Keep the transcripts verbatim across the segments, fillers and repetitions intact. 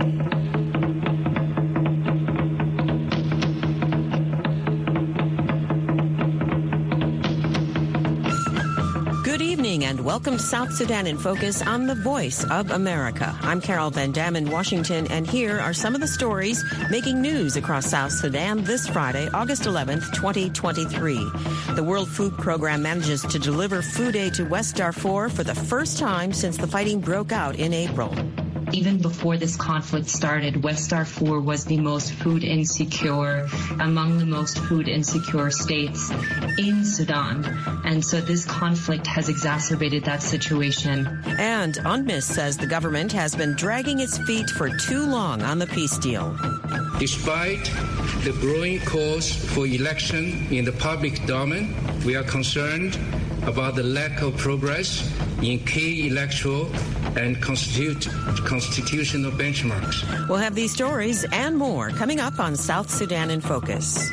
Good evening and welcome to South Sudan in Focus on the Voice of America. I'm Carol Van Dam in Washington, and here are some of the stories making news across South Sudan this Friday, August eleventh, twenty twenty-three. The World Food Program manages to deliver food aid to West Darfur for the first time since the fighting broke out in April. Even before this conflict started, West Darfur was the most food insecure, among the most food insecure states in Sudan. And so this conflict has exacerbated that situation. And UNMISS says the government has been dragging its feet for too long on the peace deal. Despite the growing calls for election in the public domain, we are concerned about the lack of progress in key electoral and constitu- constitutional benchmarks. We'll have these stories and more coming up on South Sudan in Focus.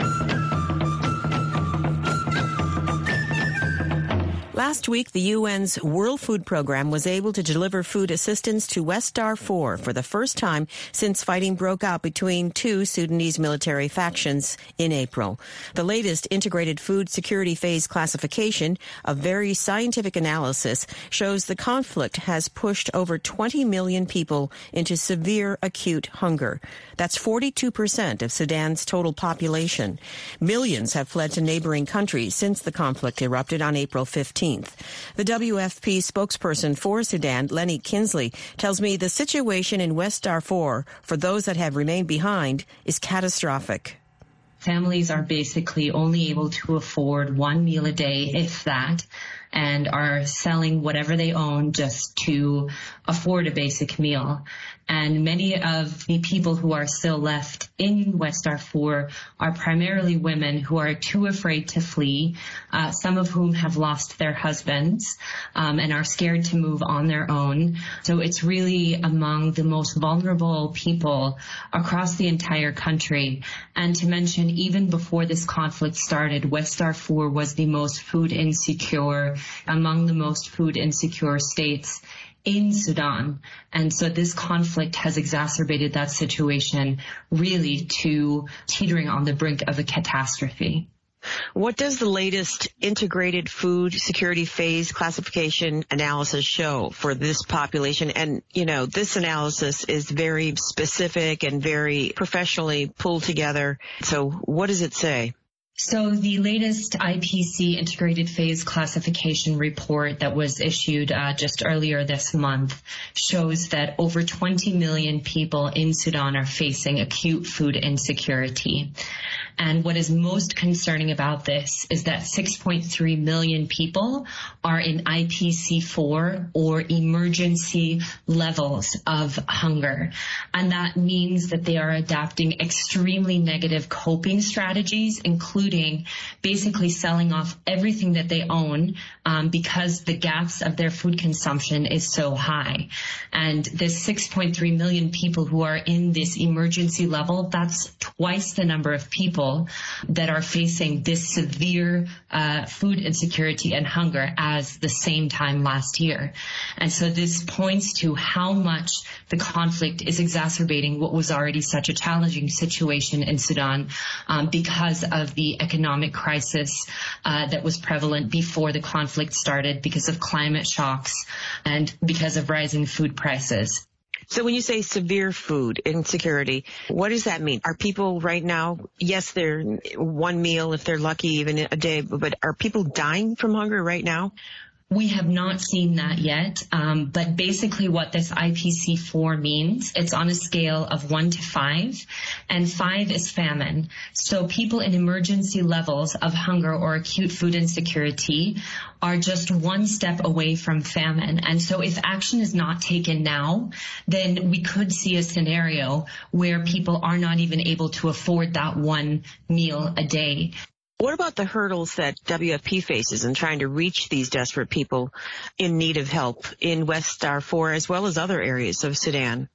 Last week, the U N's World Food Program was able to deliver food assistance to West Darfur for the first time since fighting broke out between two Sudanese military factions in April. The latest integrated food security phase classification, a very scientific analysis, shows the conflict has pushed over twenty million people into severe acute hunger. That's forty-two percent of Sudan's total population. Millions have fled to neighboring countries since the conflict erupted on April fifteenth. The W F P spokesperson for Sudan, Lenny Kinsley, tells me the situation in West Darfur for those that have remained behind is catastrophic. Families are basically only able to afford one meal a day, if that, and are selling whatever they own just to afford a basic meal. And many of the people who are still left in West Darfur are primarily women who are too afraid to flee, uh, some of whom have lost their husbands um, and are scared to move on their own. So it's really among the most vulnerable people across the entire country. And to mention, even before this conflict started, West Darfur was the most food insecure, among the most food insecure states in Sudan. And so this conflict has exacerbated that situation really to teetering on the brink of a catastrophe. What does the latest integrated food security phase classification analysis show for this population? And, you know, this analysis is very specific and very professionally pulled together. So what does it say? So the latest I P C Integrated Phase Classification report that was issued uh, just earlier this month shows that over twenty million people in Sudan are facing acute food insecurity. And what is most concerning about this is that six point three million people are in I P C four or emergency levels of hunger. And that means that they are adapting extremely negative coping strategies, including basically selling off everything that they own um, because the gaps of their food consumption is so high. And this six point three million people who are in this emergency level, that's twice the number of people that are facing this severe uh, food insecurity and hunger as the same time last year. And so this points to how much the conflict is exacerbating what was already such a challenging situation in Sudan um, because of the economic crisis uh, that was prevalent before the conflict started, because of climate shocks and because of rising food prices. So when you say severe food insecurity, what does that mean? Are people right now, yes, they're one meal if they're lucky, even a day, but are people dying from hunger right now? We have not seen that yet, um, but basically what this I P C four means, it's on a scale of one to five, and five is famine. So people in emergency levels of hunger or acute food insecurity are just one step away from famine. And so if action is not taken now, then we could see a scenario where people are not even able to afford that one meal a day. What about the hurdles that W F P faces in trying to reach these desperate people in need of help in West Darfur as well as other areas of Sudan?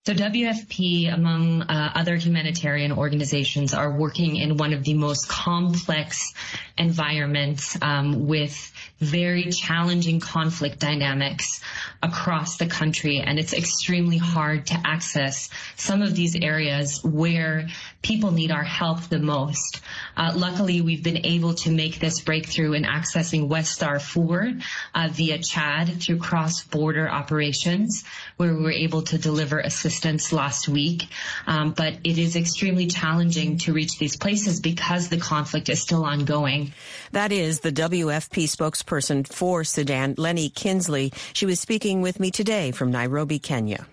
So W F P, among uh, other humanitarian organizations, are working in one of the most complex environments um, with very challenging conflict dynamics across the country. And it's extremely hard to access some of these areas where people need our help the most. Uh, luckily, we've been able to make this breakthrough in accessing West Darfur uh, via Chad through cross-border operations, where we were able to deliver assistance last week. Um, but it is extremely challenging to reach these places because the conflict is still ongoing. That is the W F P spokesperson for Sudan, Lenny Kinsley. She was speaking with me today from Nairobi, Kenya.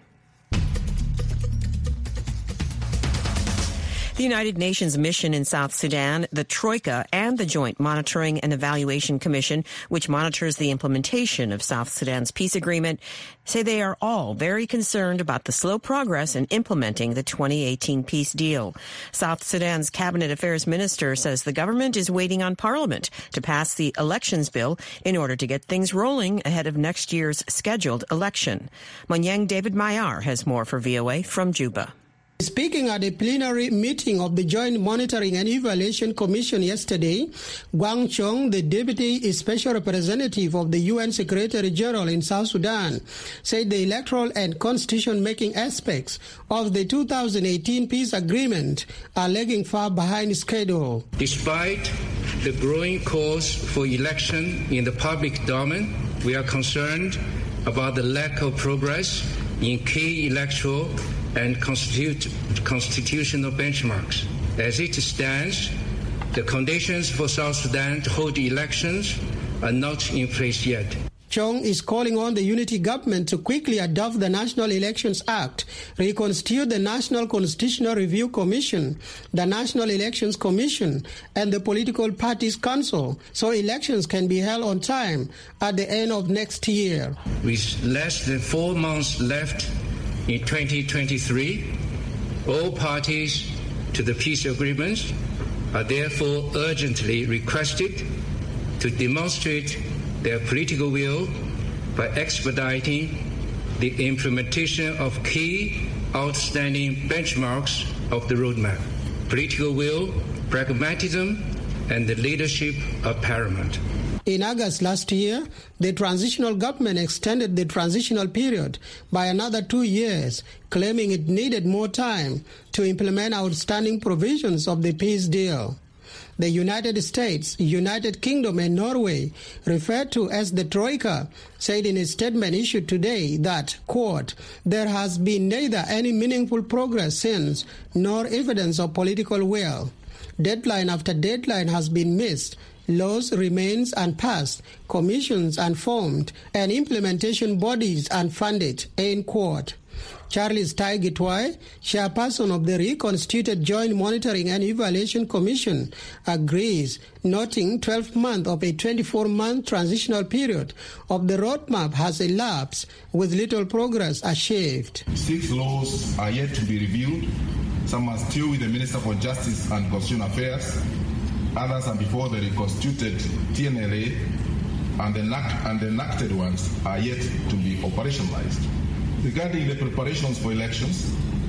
The United Nations mission in South Sudan, the Troika, and the Joint Monitoring and Evaluation Commission, which monitors the implementation of South Sudan's peace agreement, say they are all very concerned about the slow progress in implementing the twenty eighteen peace deal. South Sudan's Cabinet Affairs Minister says the government is waiting on Parliament to pass the elections bill in order to get things rolling ahead of next year's scheduled election. Monyeng David Mayar has more for V O A from Juba. Speaking at a plenary meeting of the Joint Monitoring and Evaluation Commission yesterday, Guang Chong, the Deputy Special Representative of the U N Secretary General in South Sudan, said the electoral and constitution-making aspects of the two thousand eighteen peace agreement are lagging far behind schedule. Despite the growing calls for election in the public domain, we are concerned about the lack of progress in key electoral and constitute, constitutional benchmarks. As it stands, the conditions for South Sudan to hold elections are not in place yet. Chong is calling on the unity government to quickly adopt the National Elections Act, reconstitute the National Constitutional Review Commission, the National Elections Commission, and the Political Parties Council, so elections can be held on time at the end of next year. With less than four months left in twenty twenty-three, all parties to the peace agreements are therefore urgently requested to demonstrate their political will by expediting the implementation of key outstanding benchmarks of the roadmap. Political will, pragmatism, and the leadership are paramount. In August last year, the transitional government extended the transitional period by another two years, claiming it needed more time to implement outstanding provisions of the peace deal. The United States, United Kingdom, and Norway, referred to as the Troika, said in a statement issued today that, quote, there has been neither any meaningful progress since nor evidence of political will. Deadline after deadline has been missed. Laws remains unpassed, commissions unformed, and implementation bodies unfunded, end quote. Charles Tai Gitwai, chairperson of the reconstituted Joint Monitoring and Evaluation Commission, agrees, noting twelve months of a twenty-four month transitional period of the roadmap has elapsed with little progress achieved. Six laws are yet to be reviewed. Some are still with the Minister for Justice and Constitutional Affairs. Others are before the reconstituted T N L A, and the, and the enacted ones are yet to be operationalized. Regarding the preparations for elections,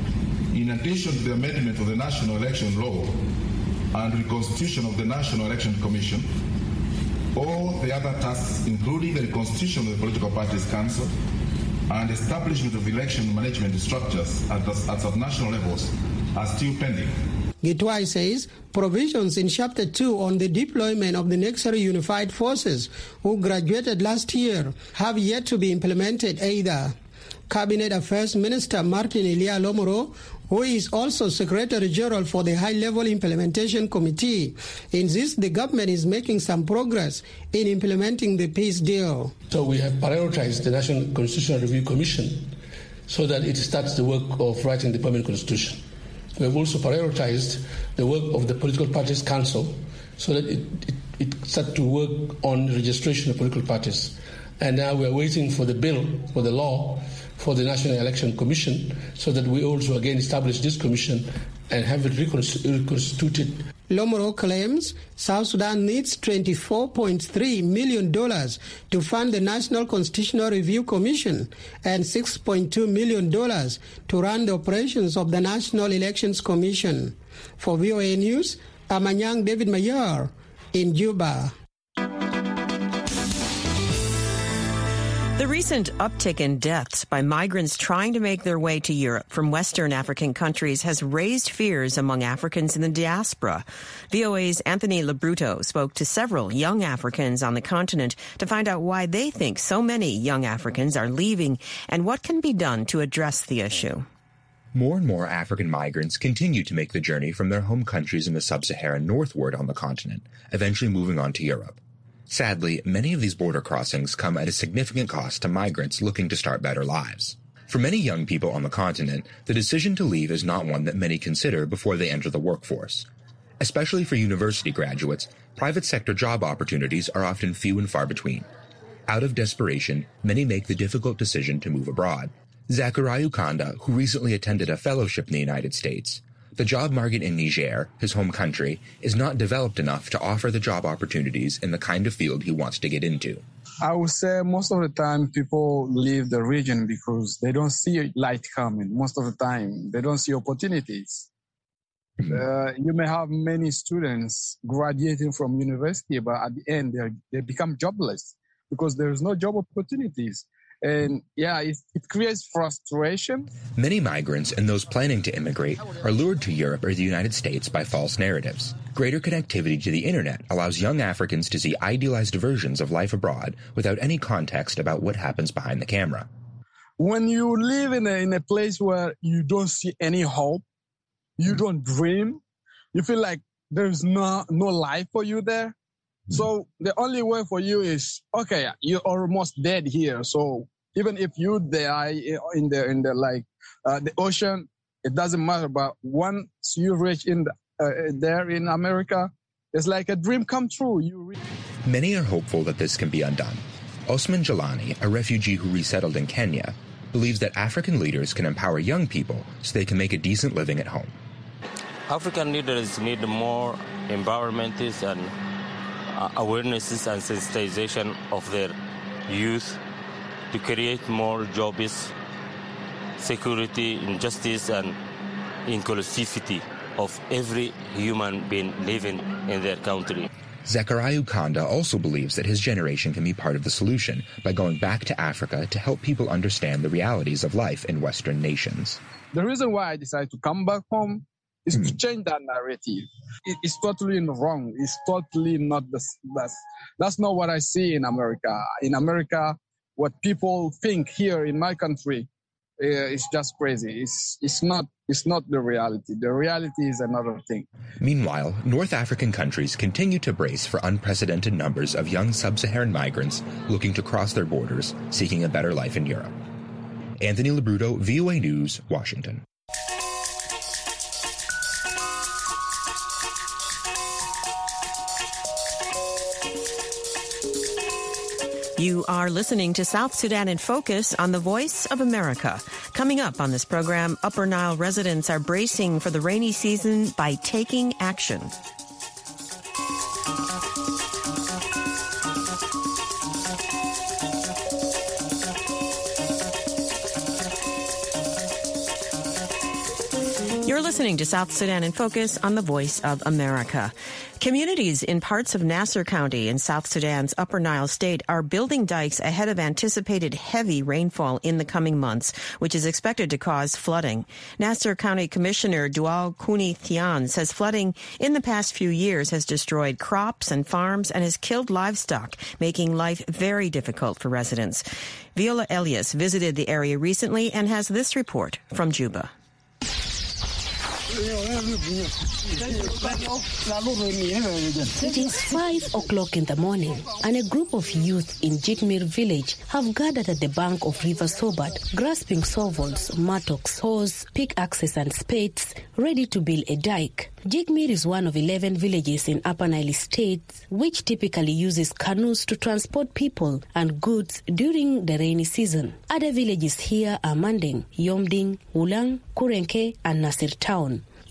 in addition to the amendment of the National Election Law and reconstitution of the National Election Commission, all the other tasks, including the reconstitution of the Political Parties Council and establishment of election management structures at, the, at subnational levels, are still pending. Gitwai says provisions in Chapter two on the deployment of the necessary unified forces who graduated last year have yet to be implemented either. Cabinet Affairs Minister Martin Elia Lomoro, who is also Secretary General for the High-Level Implementation Committee, insists the government is making some progress in implementing the peace deal. So we have prioritized the National Constitutional Review Commission so that it starts the work of writing the permanent constitution. We have also prioritized the work of the Political Parties Council so that it, it, it starts to work on registration of political parties. And now we are waiting for the bill, for the law, for the National Election Commission, so that we also again establish this commission and have it reconstituted. Lomoro claims South Sudan needs twenty-four point three million dollars to fund the National Constitutional Review Commission and six point two million dollars to run the operations of the National Elections Commission. For V O A News, Amanyang David Mayer in Juba. The recent uptick in deaths by migrants trying to make their way to Europe from Western African countries has raised fears among Africans in the diaspora. V O A's Anthony Labruto spoke to several young Africans on the continent to find out why they think so many young Africans are leaving and what can be done to address the issue. More and more African migrants continue to make the journey from their home countries in the sub-Saharan northward on the continent, eventually moving on to Europe. Sadly, many of these border crossings come at a significant cost to migrants looking to start better lives. For many young people on the continent, the decision to leave is not one that many consider before they enter the workforce. Especially for university graduates, private sector job opportunities are often few and far between. Out of desperation, many make the difficult decision to move abroad. Zachariah Kanda, who recently attended a fellowship in the United States, the job market in Niger, his home country, is not developed enough to offer the job opportunities in the kind of field he wants to get into. I would say most of the time people leave the region because they don't see light coming. Most of the time, they don't see opportunities. Mm-hmm. Uh, you may have many students graduating from university, but at the end, they they become jobless because there is no job opportunities. And yeah, it, it creates frustration. Many migrants and those planning to immigrate are lured to Europe or the United States by false narratives. Greater connectivity to the internet allows young Africans to see idealized versions of life abroad without any context about what happens behind the camera. When you live in a, in a place where you don't see any hope, you don't dream, you feel like there's no, no life for you there. So the only way for you is, okay, you're almost dead here. So even if you die in the in the like uh, the ocean, it doesn't matter. But once you reach in the, uh, there in America, it's like a dream come true. You reach. Many are hopeful that this can be undone. Osman Jalani, a refugee who resettled in Kenya, believes that African leaders can empower young people so they can make a decent living at home. African leaders need more empowerment and Uh, awarenesses and sensitization of their youth to create more jobs, security, injustice, and inclusivity of every human being living in their country. Zachariah Kanda also believes that his generation can be part of the solution by going back to Africa to help people understand the realities of life in Western nations. The reason why I decided to come back home is to change that narrative. It, it's totally wrong. It's totally not the best. That's not what I see in America. In America, what people think here in my country uh, is just crazy. It's it's not it's not the reality. The reality is another thing. Meanwhile, North African countries continue to brace for unprecedented numbers of young sub-Saharan migrants looking to cross their borders, seeking a better life in Europe. Anthony Labruto, V O A News, Washington. You are listening to South Sudan in Focus on the Voice of America. Coming up on this program, Upper Nile residents are bracing for the rainy season by taking action. You're listening to South Sudan in Focus on the Voice of America. Communities in parts of Nasser County in South Sudan's Upper Nile state are building dikes ahead of anticipated heavy rainfall in the coming months, which is expected to cause flooding. Nasser County Commissioner Dual Kuni Thian says flooding in the past few years has destroyed crops and farms and has killed livestock, making life very difficult for residents. Viola Elias visited the area recently and has this report from Juba. It is five o'clock in the morning, and a group of youth in Jigmir village have gathered at the bank of River Sobat, grasping shovels, mattocks, hoes, pickaxes, and spades, ready to build a dike. Jigmir is one of eleven villages in Upper Nile State, which typically uses canoes to transport people and goods during the rainy season. Other villages here are Manding, Yomding, Wulang, Kurenke, and Nasir Town.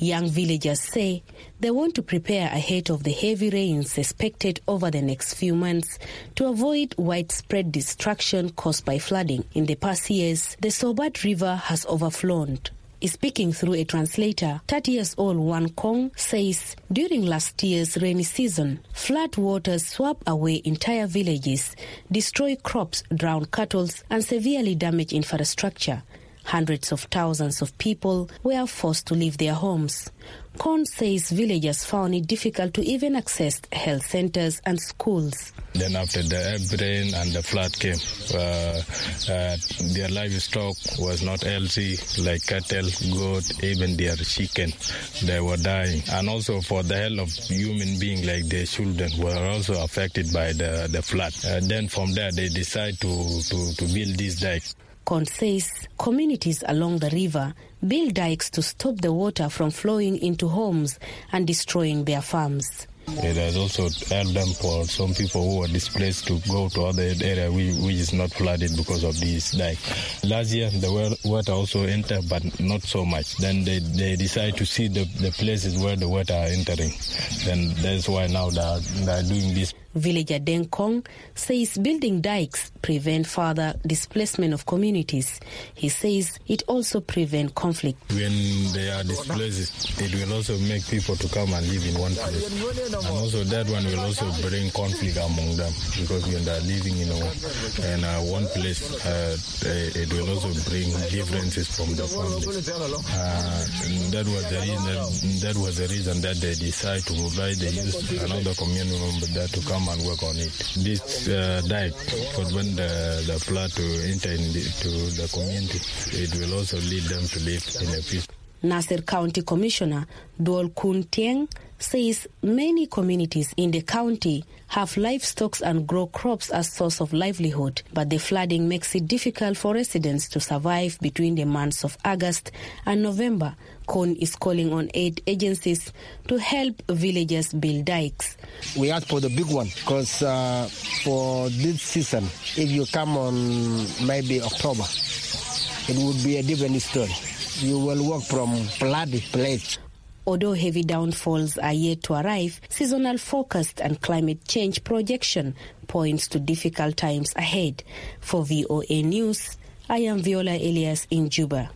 Young villagers say they want to prepare ahead of the heavy rains expected over the next few months to avoid widespread destruction caused by flooding. In the past years, the Sobat River has overflown. Speaking through a translator, thirty years old Wan Kong says during last year's rainy season, flood waters swept away entire villages, destroy crops, drown cattle, and severely damage infrastructure. Hundreds of thousands of people were forced to leave their homes. Kon says villagers found it difficult to even access health centers and schools. Then after the heavy rain and the flood came, uh, uh, their livestock was not healthy, like cattle, goat, even their chicken. They were dying. And also for the health of human beings, like their children, were also affected by the, the flood. Uh, then from there, they decide to, to, to build these dikes. Kon says communities along the river build dikes to stop the water from flowing into homes and destroying their farms. It has also helped them for some people who are displaced to go to other area which is not flooded because of this dike. Last year the water also entered, but not so much. Then they, they decide to see the, the places where the water are entering. Then that's why now they are, they are doing this. Villager Deng Kong says building dikes prevent further displacement of communities. He says it also prevents conflict. When they are displaced, it will also make people to come and live in one place. And also that one will also bring conflict among them, because when they are living in, a, in a one place, uh, it will also bring differences from the family. Uh, that was the reason. That was the reason that they decide to provide the youth another community member there to come and work on it. This uh, dike could when the, the flood to enter into the community, it will also lead them to live in a peace. Nasser County Commissioner Dol Kun Tieng says many communities in the county have livestock and grow crops as source of livelihood, but the flooding makes it difficult for residents to survive between the months of August and November. Kon is calling on aid agencies to help villagers build dikes. We ask for the big one because uh, for this season, if you come on maybe October, it would be a different story. You will walk from flooded place. Although heavy downfalls are yet to arrive, seasonal forecast and climate change projection points to difficult times ahead. For V O A News, I am Viola Elias in Juba.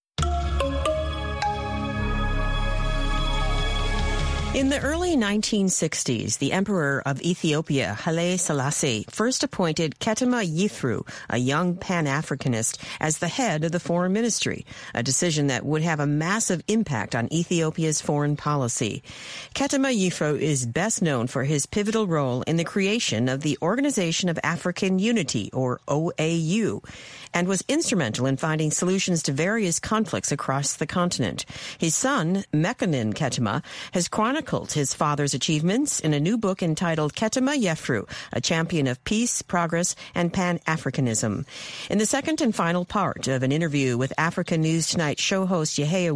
In the early nineteen sixties, the Emperor of Ethiopia, Haile Selassie, first appointed Ketema Yifru, a young Pan-Africanist, as the head of the foreign ministry, a decision that would have a massive impact on Ethiopia's foreign policy. Ketema Yifru is best known for his pivotal role in the creation of the Organization of African Unity, or O A U, and was instrumental in finding solutions to various conflicts across the continent. His son, Mekonnen Ketema, has chronicled his father's achievements in a new book entitled Ketema Yefru, a champion of peace, progress, and Pan-Africanism. In the second and final part of an interview with Africa News Tonight show host Yahya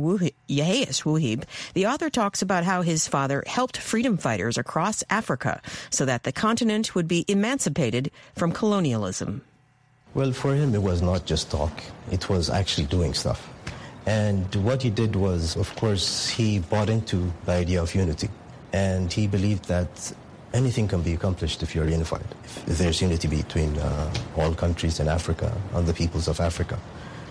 Wuhib, the author talks about how his father helped freedom fighters across Africa so that the continent would be emancipated from colonialism. Well, for him, it was not just talk. It was actually doing stuff. And what he did was, of course, he bought into the idea of unity. And he believed that anything can be accomplished if you're unified, if there's unity between uh, all countries in Africa and the peoples of Africa.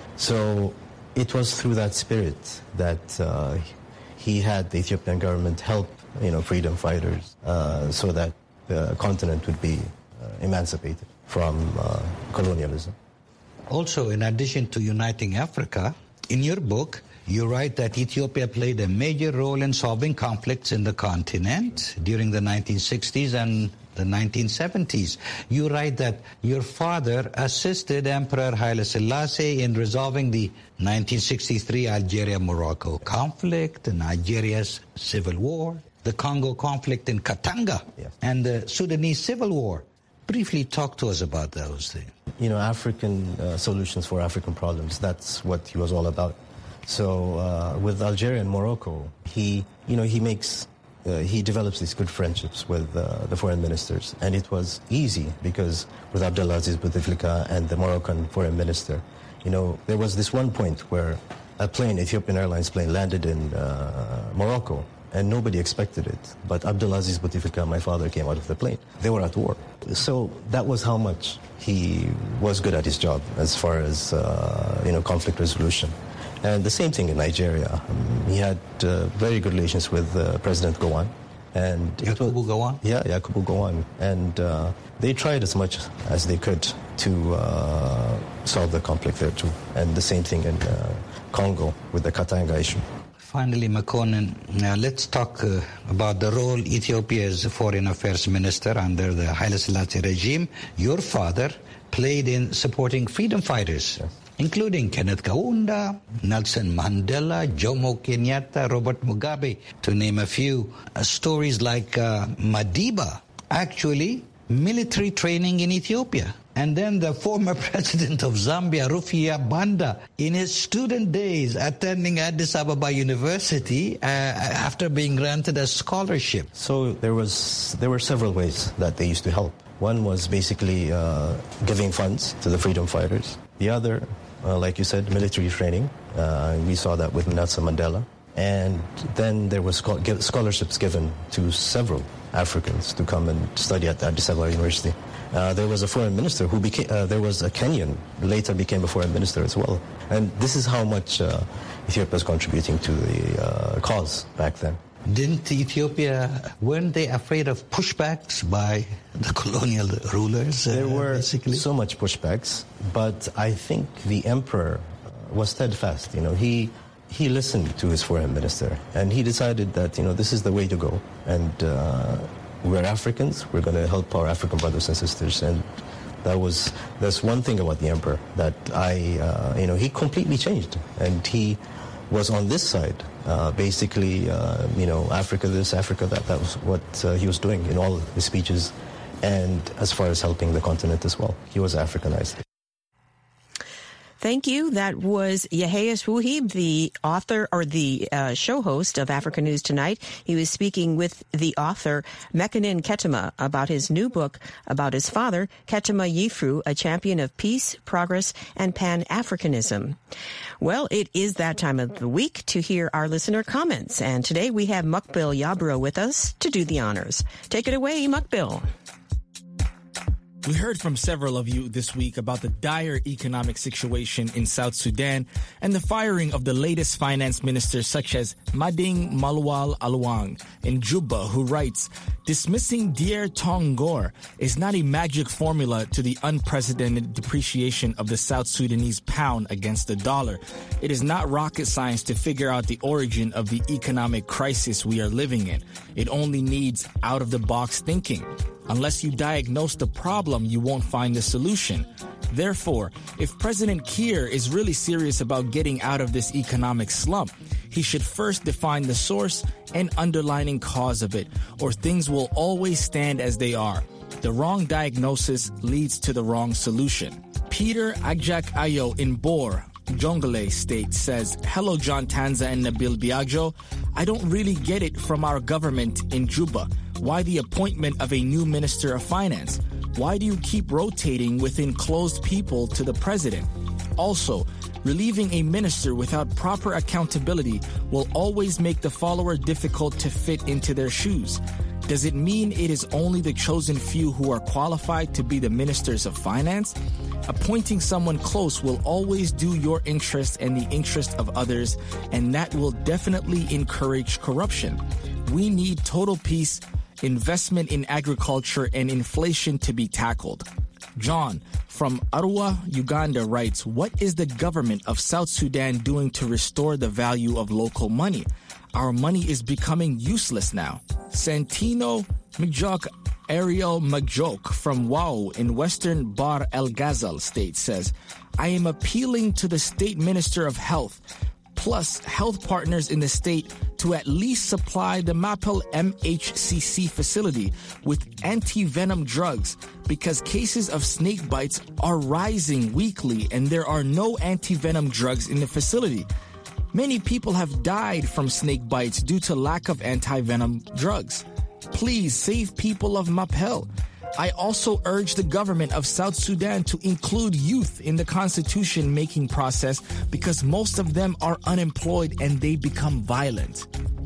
So it was through that spirit that uh, he had the Ethiopian government help, you know, freedom fighters uh, so that the continent would be uh, emancipated from uh, colonialism. Also, in addition to uniting Africa, in your book, you write that Ethiopia played a major role in solving conflicts in the continent during the nineteen sixties and the nineteen seventies. You write that your father assisted Emperor Haile Selassie in resolving the nineteen sixty-three Algeria-Morocco conflict, Nigeria's civil war, the Congo conflict in Katanga, yeah, and the Sudanese civil war. Briefly talk to us about those things. You know, African uh, solutions for African problems, that's what he was all about. So uh, with Algeria and Morocco, he, you know, he makes, uh, he develops these good friendships with uh, the foreign ministers. And it was easy because with Abdelaziz Bouteflika and the Moroccan foreign minister, you know, there was this one point where a plane, Ethiopian Airlines plane, landed in uh, Morocco, and nobody expected it. But Abdulaziz Bouteflika, my father, came out of the plane. They were at war. So that was how much he was good at his job as far as, uh, you know, conflict resolution. And the same thing in Nigeria. Um, he had uh, very good relations with uh, President Gowon. And Yakubu Gowon? Yeah, Yakubu Gowon. And uh, they tried as much as they could to uh, solve the conflict there too. And the same thing in uh, Congo with the Katanga issue. Finally, Makonnen, now let's talk uh, about the role Ethiopia's foreign affairs minister under the Haile Selassie regime, your father, played in supporting freedom fighters, yes, including Kenneth Kaunda, Nelson Mandela, Jomo Kenyatta, Robert Mugabe, to name a few. Uh, stories like uh, Madiba, actually military training in Ethiopia. And then the former president of Zambia, Rufia Banda, in his student days attending Addis Ababa University uh, after being granted a scholarship. So there was there were several ways that they used to help. One was basically uh, giving funds to the freedom fighters. The other, uh, like you said, military training. Uh, we saw that with Nelson Mandela. And then there was scholarships given to several Africans to come and study at Addis Ababa University. Uh, there was a foreign minister who became, uh, there was a Kenyan, later became a foreign minister as well. And this is how much uh, Ethiopia is contributing to the uh, cause back then. Didn't Ethiopia, weren't they afraid of pushbacks by the colonial rulers? Uh, there were basically? so much pushbacks, but I think the emperor was steadfast. You know, he he listened to his foreign minister, and he decided that, you know, this is the way to go. And uh, we're Africans, we're going to help our African brothers and sisters. And that was, that's one thing about the emperor, that I, uh, you know, he completely changed. And he was on this side, uh, basically, uh, you know, Africa this, Africa that. That was what uh, he was doing in all his speeches. And as far as helping the continent as well, he was Africanized. Thank you. That was Yahya Wuhib, the author or the uh, show host of Africa News Tonight. He was speaking with the author, Mekonnen Ketema, about his new book about his father, Ketema Yifru, a champion of peace, progress, and Pan-Africanism. Well, it is that time of the week to hear our listener comments. And today we have Mukbil Yabro with us to do the honors. Take it away, Mukbil. We heard from several of you this week about the dire economic situation in South Sudan and the firing of the latest finance ministers such as Mading Malwal Alwang in Juba, who writes, "Dismissing Dier Tongor is not a magic formula to the unprecedented depreciation of the South Sudanese pound against the dollar. It is not rocket science to figure out the origin of the economic crisis we are living in. It only needs out-of-the-box thinking. Unless you diagnose the problem, you won't find the solution. Therefore, if President Kiir is really serious about getting out of this economic slump, he should first define the source and underlying cause of it, or things will always stand as they are. The wrong diagnosis leads to the wrong solution." Peter Ajak Ayo in Bor, Jonglei State says, "Hello, John Tanza and Nabil Biagio. I don't really get it from our government in Juba. Why the appointment of a new Minister of Finance? Why do you keep rotating within closed people to the president? Also, relieving a minister without proper accountability will always make the follower difficult to fit into their shoes. Does it mean it is only the chosen few who are qualified to be the ministers of finance? Appointing someone close will always do your interest and the interest of others, and that will definitely encourage corruption. We need total peace, investment in agriculture, and inflation to be tackled." John from Arua, Uganda writes, "What is the government of South Sudan doing to restore the value of local money? Our money is becoming useless now." Santino Mjok Ariel Majok from Wau in western Bar El Ghazal state says, "I am appealing to the state minister of health plus health partners in the state to at least supply the Mapel M H C C facility with anti-venom drugs, because cases of snake bites are rising weekly and there are no anti-venom drugs in the facility. Many people have died from snake bites due to lack of anti-venom drugs. Please save people of Mapel. I also urge the government of South Sudan to include youth in the constitution-making process because most of them are unemployed and they become violent.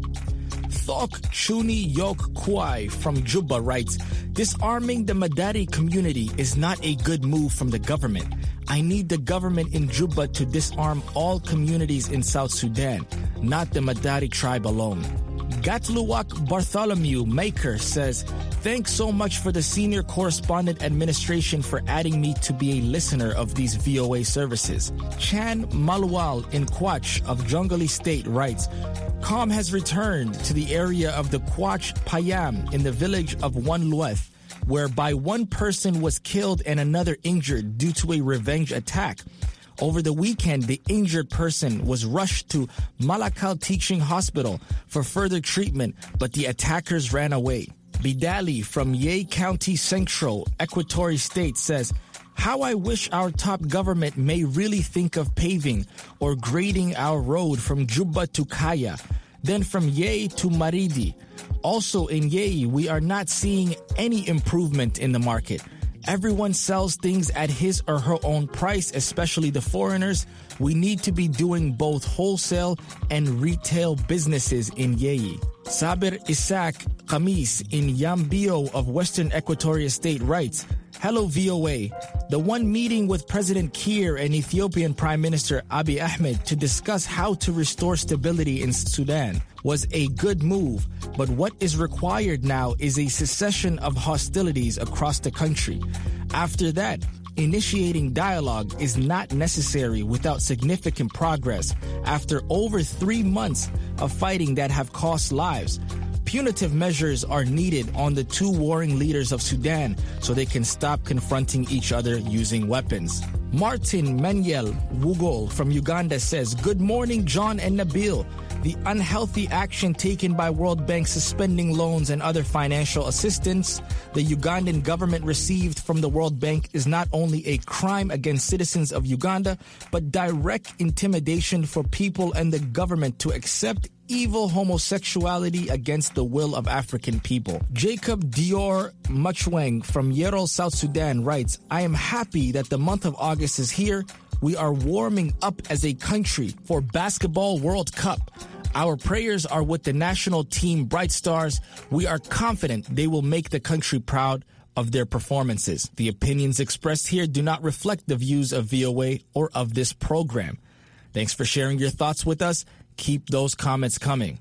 Thok Chuni Yok Kwai from Juba writes, disarming the Madari community is not a good move from the government. I need the government in Juba to disarm all communities in South Sudan, not the Madari tribe alone. Gatluwak Bartholomew Maker says, thanks so much for the senior correspondent administration for adding me to be a listener of these V O A services. Chan Malwal in Quach of Jonglei State writes, calm has returned to the area of the Quach Payam in the village of Wanlueth, whereby one person was killed and another injured due to a revenge attack. Over the weekend, the injured person was rushed to Malakal Teaching Hospital for further treatment, but the attackers ran away. Bidali from Ye County Central, Equatorial State says, how I wish our top government may really think of paving or grading our road from Juba to Kaya, then from Ye to Maridi. Also in Ye, we are not seeing any improvement in the market. Everyone sells things at his or her own price, especially the foreigners. We need to be doing both wholesale and retail businesses in Yei. Sabir Isaac Khamis in Yambio of Western Equatoria State writes, hello V O A. The one meeting with President Kiir and Ethiopian Prime Minister Abiy Ahmed to discuss how to restore stability in Sudan was a good move, but what is required now is a cessation of hostilities across the country. After that, initiating dialogue is not necessary without significant progress after over three months of fighting that have cost lives. Punitive measures are needed on the two warring leaders of Sudan so they can stop confronting each other using weapons. Martin Menyel Wugol from Uganda says, good morning, John and Nabil. The unhealthy action taken by World Bank suspending loans and other financial assistance the Ugandan government received from the World Bank is not only a crime against citizens of Uganda, but direct intimidation for people and the government to accept evil homosexuality against the will of African people. Jacob Dior Muchweng from Yerol, South Sudan writes, I am happy that the month of August is here. We are warming up as a country for Basketball World Cup. Our prayers are with the national team Bright Stars. We are confident they will make the country proud of their performances. The opinions expressed here do not reflect the views of V O A or of this program. Thanks for sharing your thoughts with us. Keep those comments coming.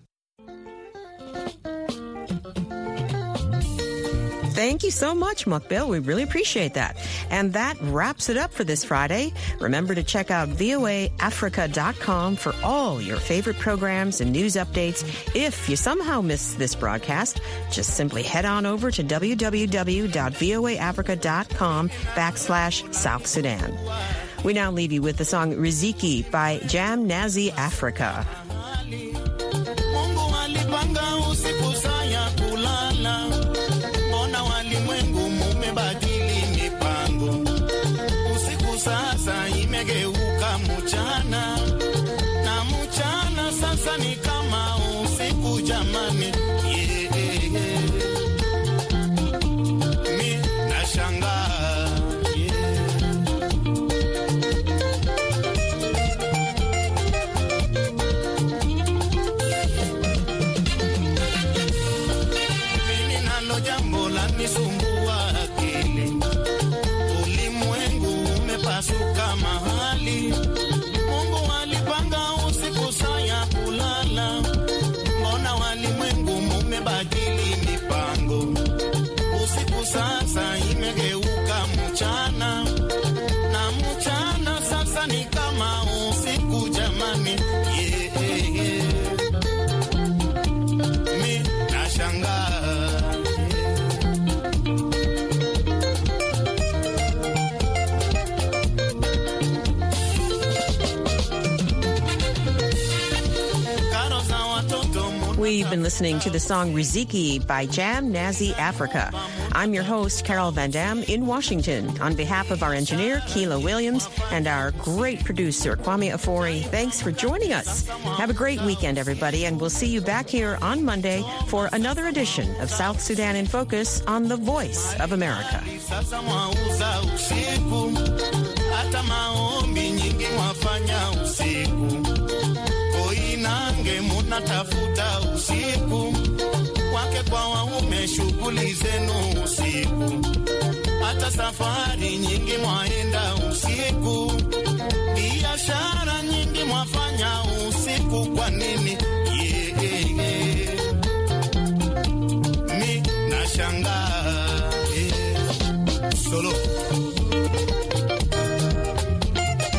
Thank you so much, Mukbil. We really appreciate that. And that wraps it up for this Friday. Remember to check out V O A Africa dot com for all your favorite programs and news updates. If you somehow missed this broadcast, just simply head on over to w w w dot v o a africa dot com backslash South Sudan. We now leave you with the song Riziki by Jam Nazi Africa. Mungu alipanga usiku saya kulala. We've been listening to the song Riziki by Jam Nazi Africa. I'm your host, Carol Van Dam, in Washington. On behalf of our engineer, Keela Williams, and our great producer, Kwame Afori, thanks for joining us. Have a great weekend, everybody, and we'll see you back here on Monday for another edition of South Sudan in Focus on The Voice of America. Natafuta usiku wake kwa waume shughuli zenu usiku hata safari nyingi mwaenda usiku